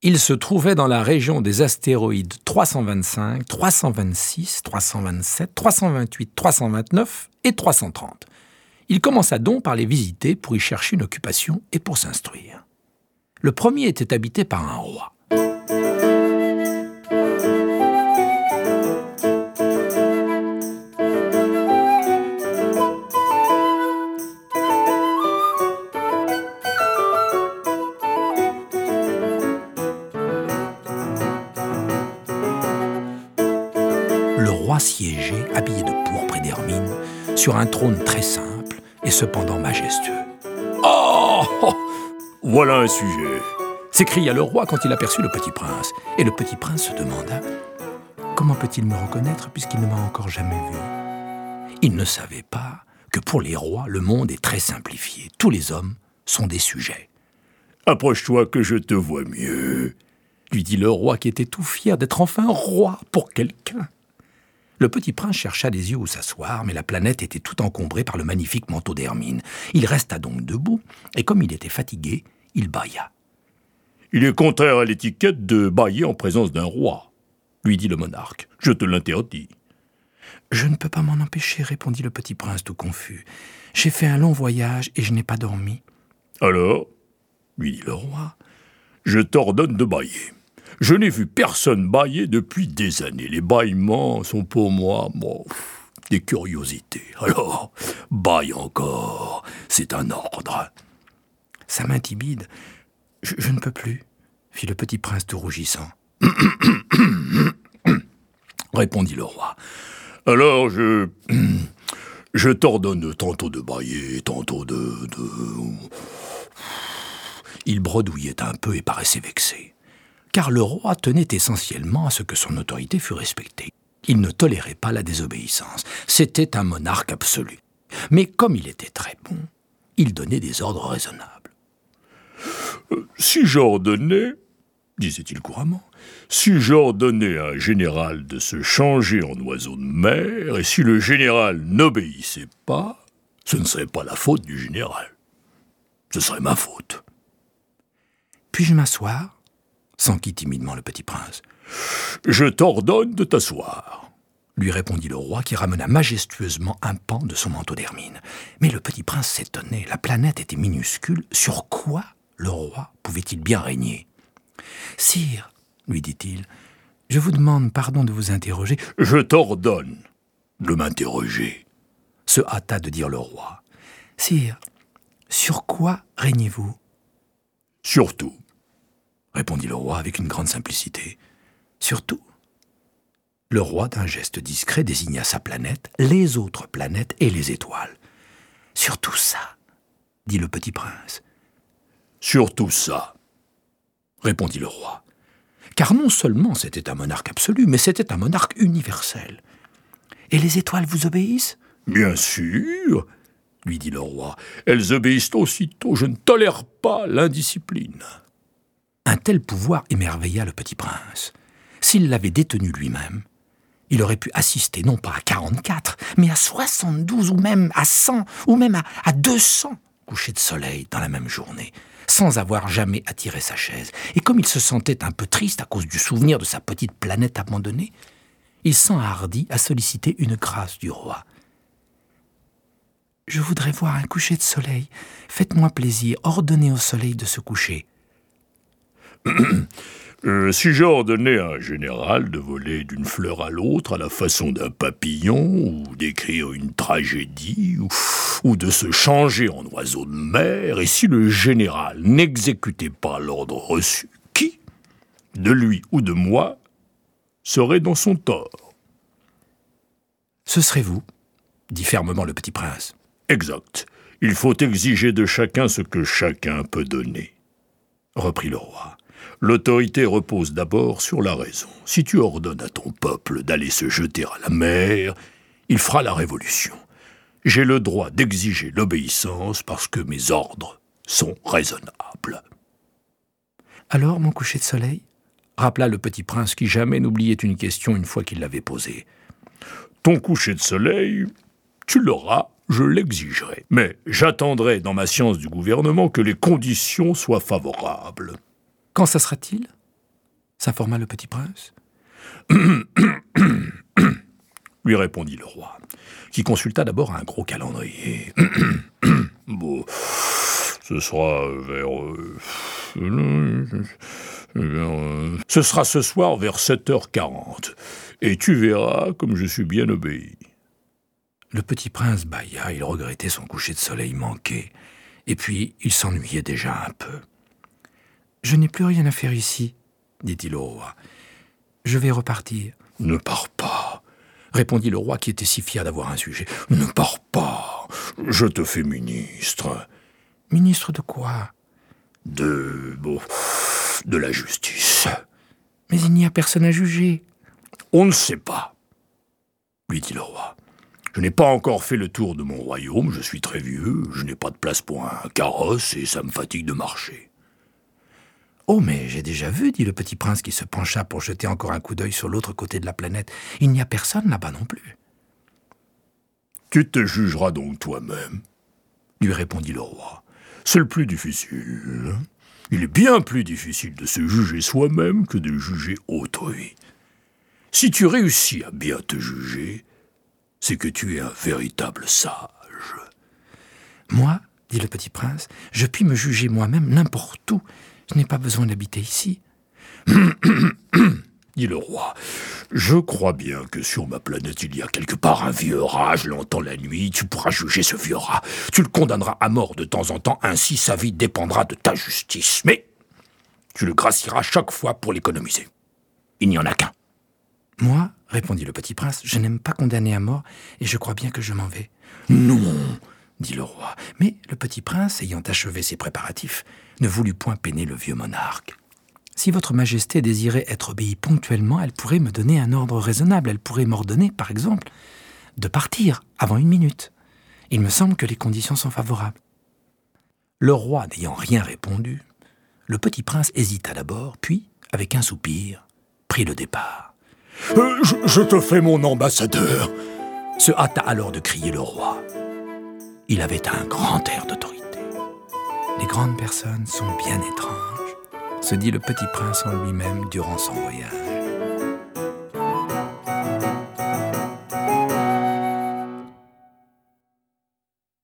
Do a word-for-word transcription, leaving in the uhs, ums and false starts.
Il se trouvait dans la région des astéroïdes trois cent vingt-cinq, trois cent vingt-six, trois cent vingt-sept, trois cent vingt-huit, trois cent vingt-neuf et trois cent trente. Il commença donc par les visiter pour y chercher une occupation et pour s'instruire. Le premier était habité par un roi. Le roi siégeait, habillé de pourpre et d'hermine, sur un trône très simple et cependant majestueux. « Oh, oh voilà un sujet !» s'écria le roi quand il aperçut le petit prince. Et le petit prince se demanda « Comment peut-il me reconnaître puisqu'il ne m'a encore jamais vu ?» Il ne savait pas que pour les rois, le monde est très simplifié. Tous les hommes sont des sujets. « Approche-toi que je te vois mieux !» lui dit le roi qui était tout fier d'être enfin roi pour quelqu'un. Le petit prince chercha des yeux où s'asseoir, mais la planète était tout encombrée par le magnifique manteau d'hermine. Il resta donc debout, et comme il était fatigué, il bâilla. « Il est contraire à l'étiquette de bâiller en présence d'un roi, » lui dit le monarque. « Je te l'interdis. »« Je ne peux pas m'en empêcher, » répondit le petit prince tout confus. « J'ai fait un long voyage et je n'ai pas dormi. »« Alors, » lui dit le roi, « je t'ordonne de bâiller. Je n'ai vu personne bâiller depuis des années. Les bâillements sont pour moi, bon, des curiosités. Alors, bâille encore, c'est un ordre. »« Ça m'intimide. Je, je ne peux plus, » fit le petit prince tout rougissant. Répondit le roi. « Alors, je... je t'ordonne tantôt de bâiller, tantôt de... de... » Il bredouillait un peu et paraissait vexé. Car le roi tenait essentiellement à ce que son autorité fût respectée. Il ne tolérait pas la désobéissance. C'était un monarque absolu. Mais comme il était très bon, il donnait des ordres raisonnables. Euh, « Si j'ordonnais, disait-il couramment, si j'ordonnais à un général de se changer en oiseau de mer, et si le général n'obéissait pas, ce ne serait pas la faute du général. Ce serait ma faute. »« Puis-je m'asseoir ?» s'enquit timidement le petit prince. « Je t'ordonne de t'asseoir, » lui répondit le roi qui ramena majestueusement un pan de son manteau d'hermine. Mais le petit prince s'étonnait, la planète était minuscule, sur quoi le roi pouvait-il bien régner ? « Sire, » lui dit-il, « je vous demande pardon de vous interroger. »« Je t'ordonne de m'interroger, » se hâta de dire le roi. « Sire, sur quoi régnez-vous ?»« Sur tout. » répondit le roi avec une grande simplicité. « Surtout ?» Le roi, d'un geste discret, désigna sa planète, les autres planètes et les étoiles. « Sur tout ça ?» dit le petit prince. « Sur tout ça ?» répondit le roi. Car non seulement c'était un monarque absolu, mais c'était un monarque universel. « Et les étoiles vous obéissent ?»« Bien sûr !» lui dit le roi. « Elles obéissent aussitôt. Je ne tolère pas l'indiscipline. » Un tel pouvoir émerveilla le petit prince. S'il l'avait détenu lui-même, il aurait pu assister non pas à quarante-quatre, mais à soixante-douze ou même à cent, ou même à, à deux cents couchers de soleil dans la même journée, sans avoir jamais attiré sa chaise. Et comme il se sentait un peu triste à cause du souvenir de sa petite planète abandonnée, il s'enhardit à solliciter une grâce du roi. « Je voudrais voir un coucher de soleil. Faites-moi plaisir, ordonnez au soleil de se coucher. » Euh, si j'ordonnais à un général de voler d'une fleur à l'autre à la façon d'un papillon, ou d'écrire une tragédie, ou, ou de se changer en oiseau de mer, et si le général n'exécutait pas l'ordre reçu, qui, de lui ou de moi, serait dans son tort ? « Ce serait vous, » dit fermement le petit prince. « Exact. Il faut exiger de chacun ce que chacun peut donner, » reprit le roi. L'autorité repose d'abord sur la raison. Si tu ordonnes à ton peuple d'aller se jeter à la mer, il fera la révolution. J'ai le droit d'exiger l'obéissance parce que mes ordres sont raisonnables. »« Alors, mon coucher de soleil ?» rappela le petit prince qui jamais n'oubliait une question une fois qu'il l'avait posée. « Ton coucher de soleil, tu l'auras, je l'exigerai. Mais j'attendrai dans ma science du gouvernement que les conditions soient favorables. » « Quand ça sera-t-il » s'informa le petit prince. Lui répondit le roi, qui consulta d'abord un gros calendrier. Bon, ce sera vers... Euh, vers euh, ce sera ce soir vers sept heures quarante, et tu verras comme je suis bien obéi. Le petit prince bâilla, il regrettait son coucher de soleil manqué, et puis il s'ennuyait déjà un peu. « Je n'ai plus rien à faire ici, » dit-il au roi. « Je vais repartir. »« Ne pars pas, » répondit le roi qui était si fier d'avoir un sujet. « Ne pars pas, je te fais ministre. »« Ministre de quoi ?»« De... bon, de la justice. »« Mais il n'y a personne à juger. »« On ne sait pas, » lui dit le roi. « Je n'ai pas encore fait le tour de mon royaume, je suis très vieux, je n'ai pas de place pour un carrosse et ça me fatigue de marcher. »« Oh, mais j'ai déjà vu, » dit le petit prince qui se pencha pour jeter encore un coup d'œil sur l'autre côté de la planète. « Il n'y a personne là-bas non plus. »« Tu te jugeras donc toi-même, » lui répondit le roi. « C'est le plus difficile. Il est bien plus difficile de se juger soi-même que de juger autrui. Si tu réussis à bien te juger, c'est que tu es un véritable sage. »« Moi, » dit le petit prince, « je puis me juger moi-même n'importe où. Je n'ai pas besoin d'habiter ici. » dit le roi. « Je crois bien que sur ma planète, il y a quelque part un vieux rat, je l'entends la nuit, tu pourras juger ce vieux rat. Tu le condamneras à mort de temps en temps, ainsi sa vie dépendra de ta justice. Mais tu le gracieras chaque fois pour l'économiser. Il n'y en a qu'un. »« Moi, » répondit le petit prince, « je n'aime pas condamner à mort, et je crois bien que je m'en vais. »« Non !» dit le roi. Mais le petit prince, ayant achevé ses préparatifs, ne voulut point peiner le vieux monarque. « Si votre majesté désirait être obéie ponctuellement, elle pourrait me donner un ordre raisonnable. Elle pourrait m'ordonner, par exemple, de partir avant une minute. Il me semble que les conditions sont favorables. » Le roi n'ayant rien répondu, le petit prince hésita d'abord, puis, avec un soupir, prit le départ. Euh, je, je te fais mon ambassadeur, se hâta alors de crier le roi. Il avait un grand air d'autorité. Les grandes personnes sont bien étranges, se dit le petit prince en lui-même durant son voyage.